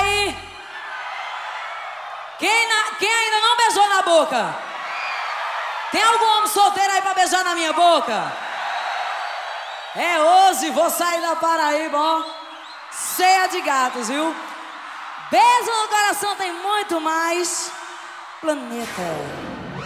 aí? Quem ainda não beijou na boca? Tem algum homem solteiro aí pra beijar na minha boca? É hoje, vou sair da Paraíba, ó, cheia de gatos, viu? Beijo no coração tem muito mais. Planeta.